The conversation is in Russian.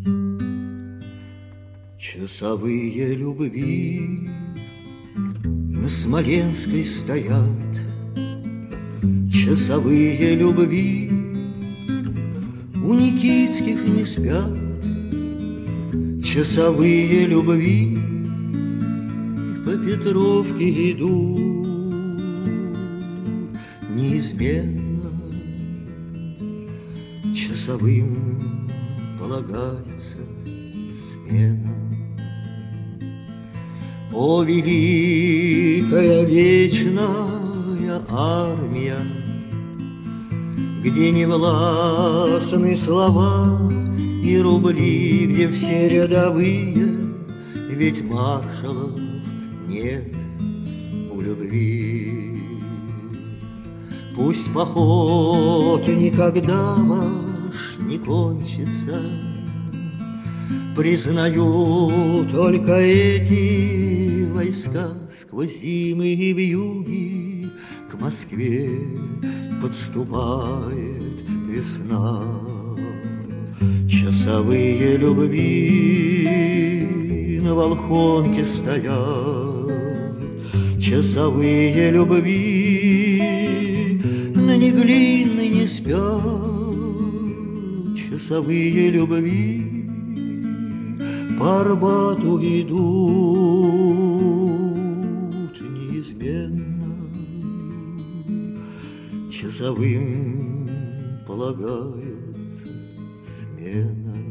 Часовые любви на Смоленской стоят, часовые любви у Никитских не спят, часовые любви по Петровке идут неизменно. Часовым полагается смена. О, великая вечная армия, где не властны слова и рубли, где все рядовые, ведь маршалов нет у любви. Пусть поход никогда ваш не кончится, признаю только эти войска. Сквозь зимы и вьюги к Москве подступает весна. Часовые любви на Волхонке стоят, часовые любви на Неглинной не спят, часовые любви по Арбату идут неизменно. Часовым полагается смена.